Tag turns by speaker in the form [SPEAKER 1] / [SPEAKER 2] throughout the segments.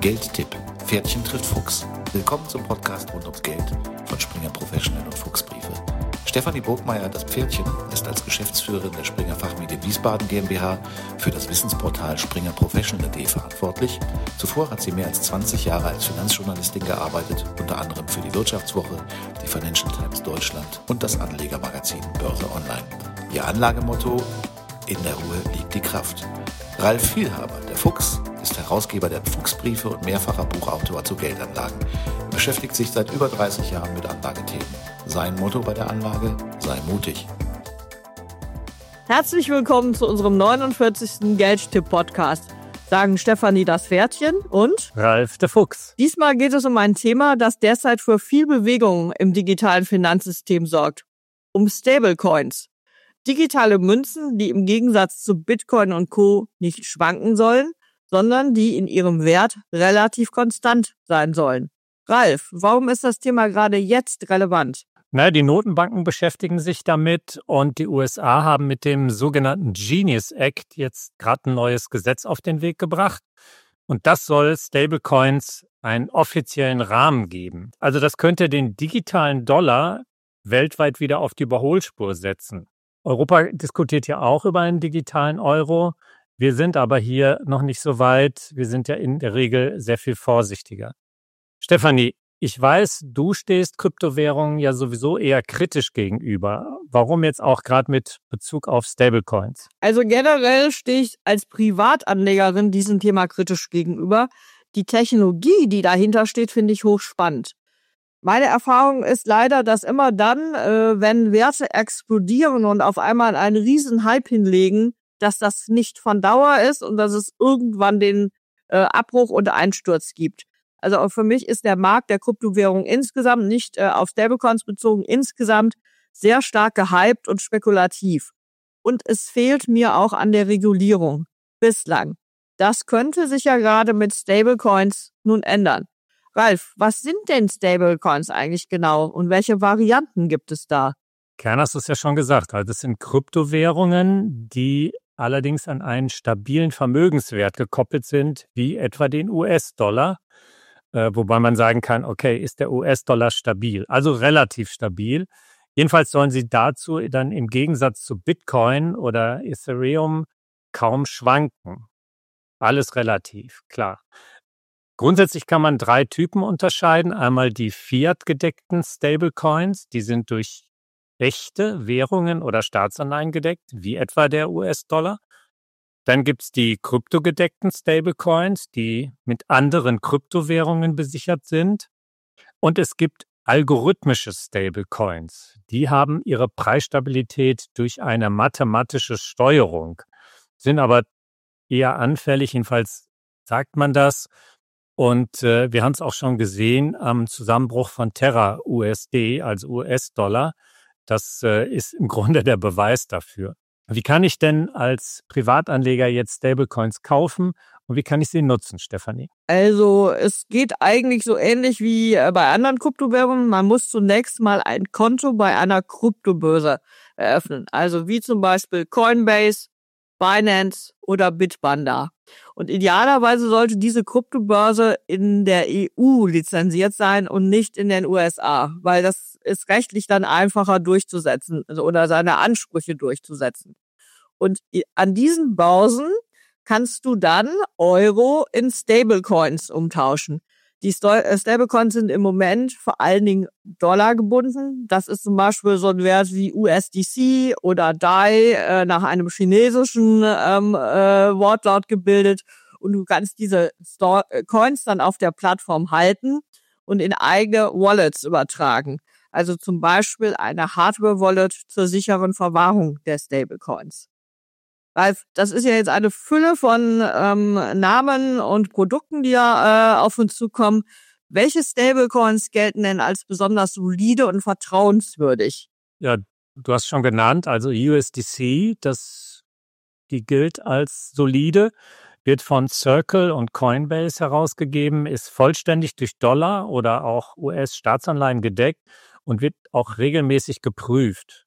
[SPEAKER 1] Geldtipp. Pferdchen trifft Fuchs. Willkommen zum Podcast rund ums Geld von Springer Professional und Fuchsbriefe. Stefanie Burgmeier, das Pferdchen, ist als Geschäftsführerin der Springer Fachmedien Wiesbaden GmbH für das Wissensportal springerprofessional.de verantwortlich. Zuvor hat sie mehr als 20 Jahre als Finanzjournalistin gearbeitet, unter anderem für die Wirtschaftswoche, die Financial Times Deutschland und das Anlegermagazin Börse Online. Ihr Anlagemotto: In der Ruhe liegt die Kraft. Ralf Vielhaber, der Fuchs, ist Herausgeber der Fuchsbriefe und mehrfacher Buchautor zu Geldanlagen. Er beschäftigt sich seit über 30 Jahren mit Anlagethemen. Sein Motto bei der Anlage: sei mutig.
[SPEAKER 2] Herzlich willkommen zu unserem 49. Geldtipp-Podcast, sagen Stefanie das Pferdchen und
[SPEAKER 3] Ralf der Fuchs.
[SPEAKER 2] Diesmal geht es um ein Thema, das derzeit für viel Bewegung im digitalen Finanzsystem sorgt: um Stablecoins. Digitale Münzen, die im Gegensatz zu Bitcoin und Co. nicht schwanken sollen, sondern die in ihrem Wert relativ konstant sein sollen. Ralf, warum ist das Thema gerade jetzt relevant?
[SPEAKER 3] Die Notenbanken beschäftigen sich damit und die USA haben mit dem sogenannten Genius Act jetzt gerade ein neues Gesetz auf den Weg gebracht. Und das soll Stablecoins einen offiziellen Rahmen geben. Also das könnte den digitalen Dollar weltweit wieder auf die Überholspur setzen. Europa diskutiert ja auch über einen digitalen Euro. Wir sind aber hier noch nicht so weit. Wir sind ja in der Regel sehr viel vorsichtiger. Stefanie, ich weiß, du stehst Kryptowährungen ja sowieso eher kritisch gegenüber. Warum jetzt auch gerade mit Bezug auf Stablecoins?
[SPEAKER 2] Also generell stehe ich als Privatanlegerin diesem Thema kritisch gegenüber. Die Technologie, die dahinter steht, finde ich hochspannend. Meine Erfahrung ist leider, dass immer dann, wenn Werte explodieren und auf einmal einen riesen Hype hinlegen, dass das nicht von Dauer ist und dass es irgendwann den Abbruch und Einsturz gibt. Also auch für mich ist der Markt der Kryptowährung insgesamt, nicht auf Stablecoins bezogen, insgesamt sehr stark gehypt und spekulativ. Und es fehlt mir auch an der Regulierung bislang. Das könnte sich ja gerade mit Stablecoins nun ändern. Ralf, was sind denn Stablecoins eigentlich genau und welche Varianten gibt es da?
[SPEAKER 3] Kern hast du es ja schon gesagt. Also es sind Kryptowährungen, die allerdings an einen stabilen Vermögenswert gekoppelt sind, wie etwa den US-Dollar. Wobei man sagen kann, okay, ist der US-Dollar stabil? Also relativ stabil. Jedenfalls sollen sie dazu dann im Gegensatz zu Bitcoin oder Ethereum kaum schwanken. Alles relativ, klar. Grundsätzlich kann man 3 Typen unterscheiden. Einmal die Fiat-gedeckten Stablecoins, die sind durch echte Währungen oder Staatsanleihen gedeckt, wie etwa der US-Dollar. Dann gibt es die kryptogedeckten Stablecoins, die mit anderen Kryptowährungen besichert sind. Und es gibt algorithmische Stablecoins. Die haben ihre Preisstabilität durch eine mathematische Steuerung, sind aber eher anfällig, jedenfalls sagt man das. Und wir haben es auch schon gesehen am Zusammenbruch von Terra USD, also US-Dollar. Das ist im Grunde der Beweis dafür. Wie kann ich denn als Privatanleger jetzt Stablecoins kaufen und wie kann ich sie nutzen, Stefanie?
[SPEAKER 2] Also es geht eigentlich so ähnlich wie bei anderen Kryptowährungen. Man muss zunächst mal ein Konto bei einer Kryptobörse eröffnen. Also wie zum Beispiel Coinbase, Binance oder Bitpanda. Und idealerweise sollte diese Kryptobörse in der EU lizenziert sein und nicht in den USA, weil das ist rechtlich dann einfacher durchzusetzen, also oder seine Ansprüche durchzusetzen. Und an diesen Börsen kannst du dann Euro in Stablecoins umtauschen. Die Stablecoins sind im Moment vor allen Dingen Dollar gebunden. Das ist zum Beispiel so ein Wert wie USDC oder DAI nach einem chinesischen Wortlaut gebildet. Und du kannst diese Coins dann auf der Plattform halten und in eigene Wallets übertragen. Also zum Beispiel eine Hardware-Wallet zur sicheren Verwahrung der Stablecoins. Ralf, das ist ja jetzt eine Fülle von Namen und Produkten, die ja auf uns zukommen. Welche Stablecoins gelten denn als besonders solide und vertrauenswürdig?
[SPEAKER 3] Ja, du hast schon genannt, also USDC, die gilt als solide, wird von Circle und Coinbase herausgegeben, ist vollständig durch Dollar oder auch US-Staatsanleihen gedeckt und wird auch regelmäßig geprüft.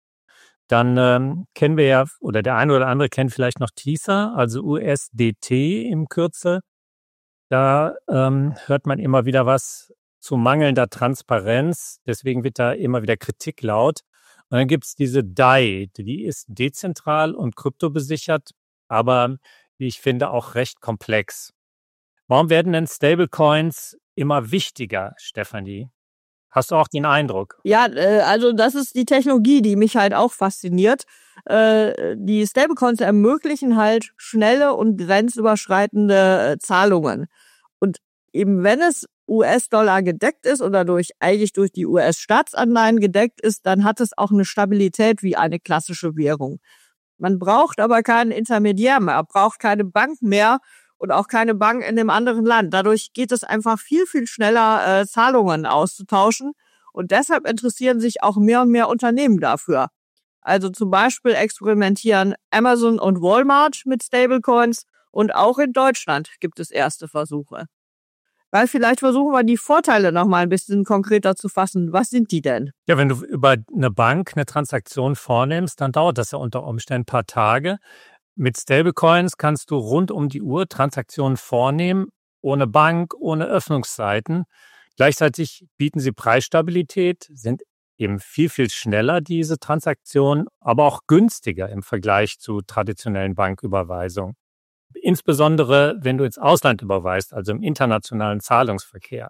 [SPEAKER 3] Dann kennen wir ja, oder der eine oder andere kennt vielleicht noch Tether, also USDT im Kürzel. Da hört man immer wieder was zu mangelnder Transparenz. Deswegen wird da immer wieder Kritik laut. Und dann gibt es diese DAI, die ist dezentral und kryptobesichert, aber wie ich finde auch recht komplex. Warum werden denn Stablecoins immer wichtiger, Stefanie? Hast du auch den Eindruck?
[SPEAKER 2] Ja, also das ist die Technologie, die mich halt auch fasziniert. Die Stablecoins ermöglichen halt schnelle und grenzüberschreitende Zahlungen. Und eben wenn es US-Dollar gedeckt ist oder eigentlich durch die US-Staatsanleihen gedeckt ist, dann hat es auch eine Stabilität wie eine klassische Währung. Man braucht aber keinen Intermediär mehr, braucht keine Bank mehr und auch keine Bank in dem anderen Land. Dadurch geht es einfach viel, viel schneller, Zahlungen auszutauschen. Und deshalb interessieren sich auch mehr und mehr Unternehmen dafür. Also zum Beispiel experimentieren Amazon und Walmart mit Stablecoins und auch in Deutschland gibt es erste Versuche. Weil vielleicht versuchen wir die Vorteile noch mal ein bisschen konkreter zu fassen. Was sind die denn?
[SPEAKER 3] Ja, wenn du über eine Bank eine Transaktion vornimmst, dann dauert das ja unter Umständen ein paar Tage. Mit Stablecoins kannst du rund um die Uhr Transaktionen vornehmen, ohne Bank, ohne Öffnungszeiten. Gleichzeitig bieten sie Preisstabilität, sind eben viel, viel schneller, diese Transaktionen, aber auch günstiger im Vergleich zu traditionellen Banküberweisungen. Insbesondere, wenn du ins Ausland überweist, also im internationalen Zahlungsverkehr.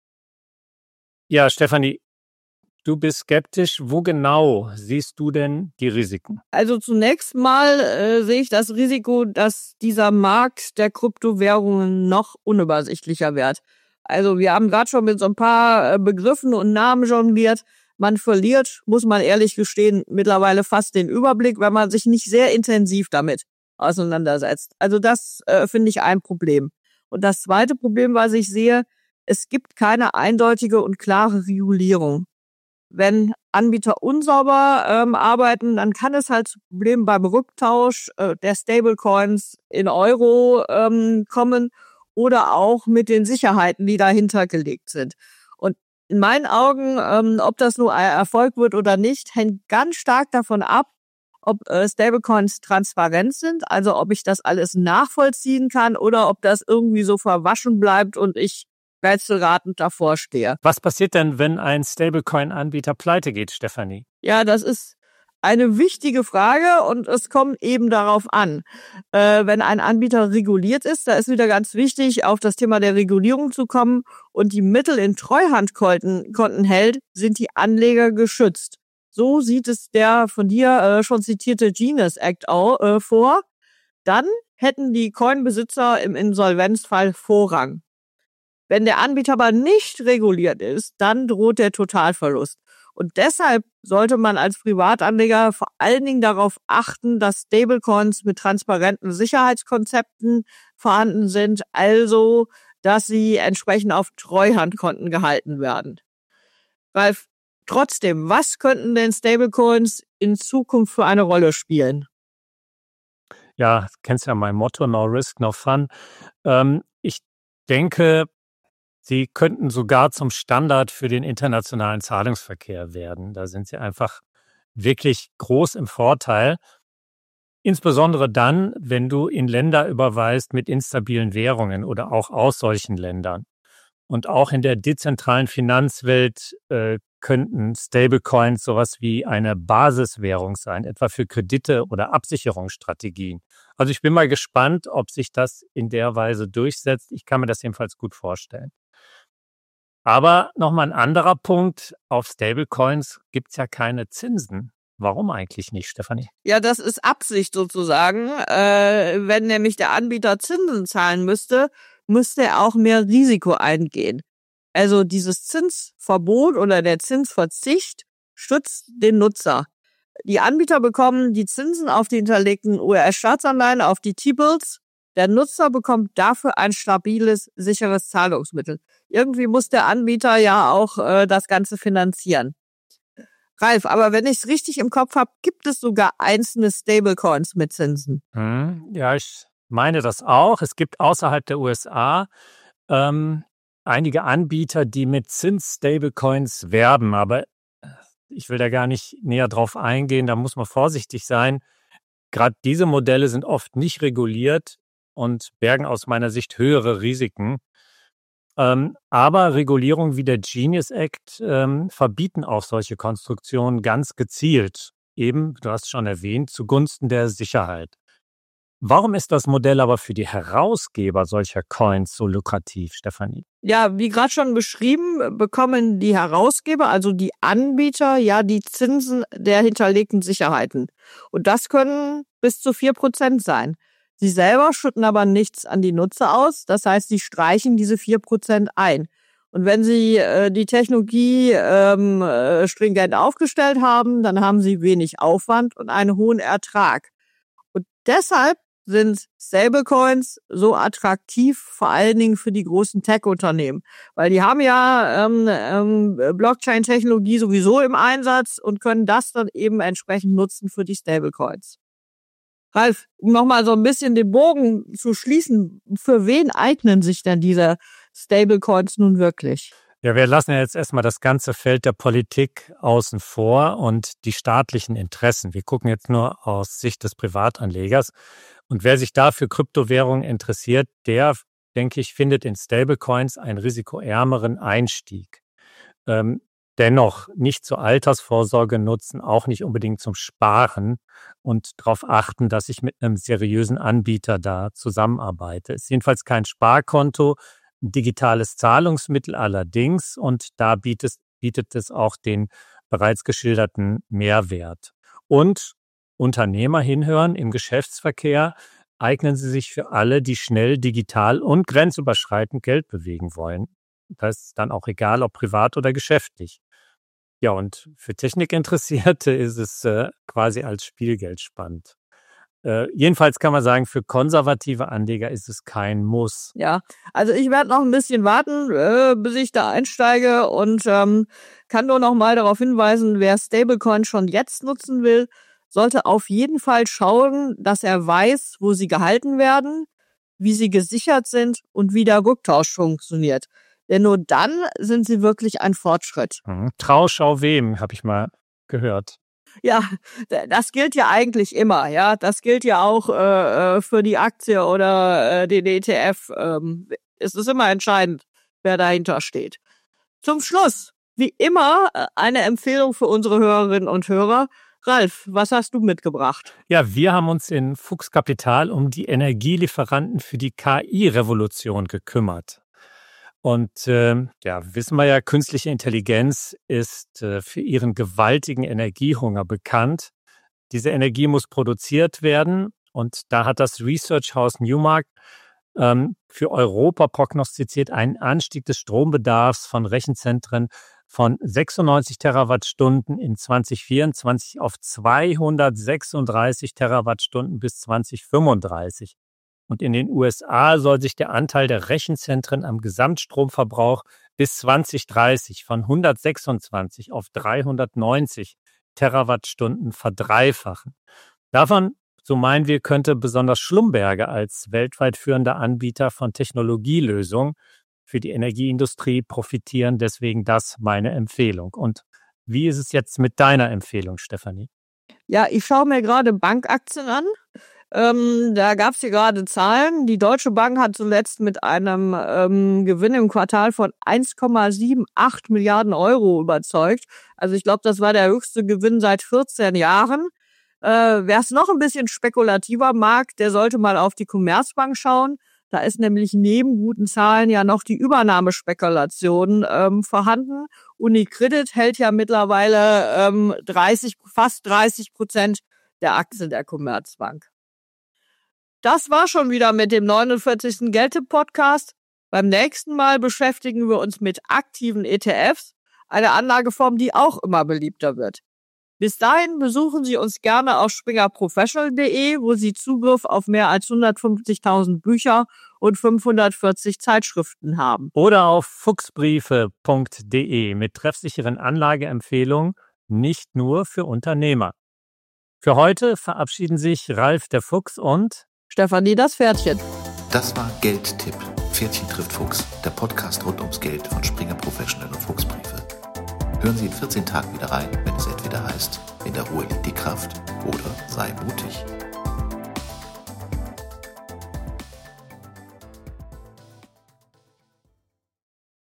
[SPEAKER 3] Ja, Stefanie, du bist skeptisch. Wo genau siehst du denn die Risiken?
[SPEAKER 2] Also zunächst mal sehe ich das Risiko, dass dieser Markt der Kryptowährungen noch unübersichtlicher wird. Also wir haben gerade schon mit so ein paar Begriffen und Namen jongliert. Man verliert, muss man ehrlich gestehen, mittlerweile fast den Überblick, wenn man sich nicht sehr intensiv damit auseinandersetzt. Also das finde ich ein Problem. Und das zweite Problem, was ich sehe, es gibt keine eindeutige und klare Regulierung. Wenn Anbieter unsauber arbeiten, dann kann es halt zu Problemen beim Rücktausch der Stablecoins in Euro kommen oder auch mit den Sicherheiten, die dahinter gelegt sind. Und in meinen Augen, ob das nur ein Erfolg wird oder nicht, hängt ganz stark davon ab, ob Stablecoins transparent sind, also ob ich das alles nachvollziehen kann oder ob das irgendwie so verwaschen bleibt und ich rätselratend davor stehe.
[SPEAKER 3] Was passiert denn, wenn ein Stablecoin-Anbieter pleite geht, Stefanie?
[SPEAKER 2] Ja, das ist eine wichtige Frage und es kommt eben darauf an. Wenn ein Anbieter reguliert ist, da ist wieder ganz wichtig, auf das Thema der Regulierung zu kommen und die Mittel in Treuhandkonten hält, sind die Anleger geschützt. So sieht es der von dir schon zitierte Genius Act vor. Dann hätten die Coinbesitzer im Insolvenzfall Vorrang. Wenn der Anbieter aber nicht reguliert ist, dann droht der Totalverlust. Und deshalb sollte man als Privatanleger vor allen Dingen darauf achten, dass Stablecoins mit transparenten Sicherheitskonzepten vorhanden sind, also dass sie entsprechend auf Treuhandkonten gehalten werden. Ralf, trotzdem, was könnten denn Stablecoins in Zukunft für eine Rolle spielen?
[SPEAKER 3] Ja, du kennst ja mein Motto, no risk, no fun. Ich denke, sie könnten sogar zum Standard für den internationalen Zahlungsverkehr werden. Da sind sie einfach wirklich groß im Vorteil. Insbesondere dann, wenn du in Länder überweist mit instabilen Währungen oder auch aus solchen Ländern. Und auch in der dezentralen Finanzwelt könnten Stablecoins sowas wie eine Basiswährung sein, etwa für Kredite oder Absicherungsstrategien. Also ich bin mal gespannt, ob sich das in der Weise durchsetzt. Ich kann mir das jedenfalls gut vorstellen. Aber nochmal ein anderer Punkt, auf Stablecoins gibt es ja keine Zinsen. Warum eigentlich nicht, Stefanie?
[SPEAKER 2] Ja, das ist Absicht sozusagen. Wenn nämlich der Anbieter Zinsen zahlen müsste er auch mehr Risiko eingehen. Also dieses Zinsverbot oder der Zinsverzicht stützt den Nutzer. Die Anbieter bekommen die Zinsen auf die hinterlegten US-Staatsanleihen, auf die T-Bills. Der Nutzer bekommt dafür ein stabiles, sicheres Zahlungsmittel. Irgendwie muss der Anbieter ja auch das Ganze finanzieren. Ralf, aber wenn ich es richtig im Kopf habe, gibt es sogar einzelne Stablecoins mit Zinsen.
[SPEAKER 3] Ja, ich meine das auch. Es gibt außerhalb der USA einige Anbieter, die mit Zins-Stablecoins werben, aber ich will da gar nicht näher drauf eingehen, da muss man vorsichtig sein. Gerade diese Modelle sind oft nicht reguliert und bergen aus meiner Sicht höhere Risiken. Aber Regulierungen wie der Genius Act verbieten auch solche Konstruktionen ganz gezielt. Eben, du hast schon erwähnt, zugunsten der Sicherheit. Warum ist das Modell aber für die Herausgeber solcher Coins so lukrativ, Stefanie?
[SPEAKER 2] Ja, wie gerade schon beschrieben, bekommen die Herausgeber, also die Anbieter, ja die Zinsen der hinterlegten Sicherheiten. Und das können bis zu 4% sein. Sie selber schütten aber nichts an die Nutzer aus. Das heißt, sie streichen diese 4% ein. Und wenn sie die Technologie stringent aufgestellt haben, dann haben sie wenig Aufwand und einen hohen Ertrag. Und deshalb sind Stablecoins so attraktiv, vor allen Dingen für die großen Tech-Unternehmen. Weil die haben ja Blockchain-Technologie sowieso im Einsatz und können das dann eben entsprechend nutzen für die Stablecoins. Ralf, um nochmal so ein bisschen den Bogen zu schließen, für wen eignen sich denn diese Stablecoins nun wirklich?
[SPEAKER 3] Ja, wir lassen ja jetzt erstmal das ganze Feld der Politik außen vor und die staatlichen Interessen. Wir gucken jetzt nur aus Sicht des Privatanlegers. Und wer sich da für Kryptowährungen interessiert, der, denke ich, findet in Stablecoins einen risikoärmeren Einstieg. Dennoch nicht zur Altersvorsorge nutzen, auch nicht unbedingt zum Sparen und darauf achten, dass ich mit einem seriösen Anbieter da zusammenarbeite. Ist jedenfalls kein Sparkonto, ein digitales Zahlungsmittel allerdings und da bietet es auch den bereits geschilderten Mehrwert. Und Unternehmer hinhören, im Geschäftsverkehr eignen sie sich für alle, die schnell, digital und grenzüberschreitend Geld bewegen wollen. Das ist dann auch egal, ob privat oder geschäftlich. Ja, und für Technikinteressierte ist es quasi als Spielgeld spannend. Jedenfalls kann man sagen, für konservative Anleger ist es kein Muss.
[SPEAKER 2] Ja, also ich werde noch ein bisschen warten, bis ich da einsteige und kann nur noch mal darauf hinweisen, wer Stablecoin schon jetzt nutzen will, sollte auf jeden Fall schauen, dass er weiß, wo sie gehalten werden, wie sie gesichert sind und wie der Rücktausch funktioniert. Denn nur dann sind sie wirklich ein Fortschritt.
[SPEAKER 3] Trauschau wem, habe ich mal gehört.
[SPEAKER 2] Ja, das gilt ja eigentlich immer, ja. Das gilt ja auch für die Aktie oder den ETF. Es ist immer entscheidend, wer dahinter steht. Zum Schluss, wie immer, eine Empfehlung für unsere Hörerinnen und Hörer. Ralf, was hast du mitgebracht?
[SPEAKER 3] Ja, wir haben uns in Fuchs Kapital um die Energielieferanten für die KI-Revolution gekümmert. Und wissen wir ja, künstliche Intelligenz ist für ihren gewaltigen Energiehunger bekannt. Diese Energie muss produziert werden und da hat das Research-Haus Newmark für Europa prognostiziert einen Anstieg des Strombedarfs von Rechenzentren von 96 Terawattstunden in 2024 auf 236 Terawattstunden bis 2035. Und in den USA soll sich der Anteil der Rechenzentren am Gesamtstromverbrauch bis 2030 von 126 auf 390 Terawattstunden verdreifachen. Davon, so meinen wir, könnte besonders Schlumberger als weltweit führender Anbieter von Technologielösungen für die Energieindustrie profitieren. Deswegen das meine Empfehlung. Und wie ist es jetzt mit deiner Empfehlung, Stefanie?
[SPEAKER 2] Ja, ich schaue mir gerade Bankaktien an. Da gab es hier gerade Zahlen. Die Deutsche Bank hat zuletzt mit einem Gewinn im Quartal von 1,78 Milliarden Euro überzeugt. Also ich glaube, das war der höchste Gewinn seit 14 Jahren. Wer es noch ein bisschen spekulativer mag, der sollte mal auf die Commerzbank schauen. Da ist nämlich neben guten Zahlen ja noch die Übernahmespekulation vorhanden. UniCredit hält ja mittlerweile fast 30% der Aktien der Commerzbank. Das war schon wieder mit dem 49. Geldtipp-Podcast. Beim nächsten Mal beschäftigen wir uns mit aktiven ETFs, eine Anlageform, die auch immer beliebter wird. Bis dahin besuchen Sie uns gerne auf springerprofessional.de, wo Sie Zugriff auf mehr als 150.000 Bücher und 540 Zeitschriften haben.
[SPEAKER 3] Oder auf fuchsbriefe.de mit treffsicheren Anlageempfehlungen, nicht nur für Unternehmer. Für heute verabschieden sich Ralf der Fuchs und
[SPEAKER 2] Stefanie das Pferdchen.
[SPEAKER 1] Das war Geldtipp. Pferdchen trifft Fuchs, der Podcast rund ums Geld von Springer Professional und Fuchsbriefe. Hören Sie in 14 Tagen wieder rein, wenn es entweder heißt, in der Ruhe liegt die Kraft oder sei mutig.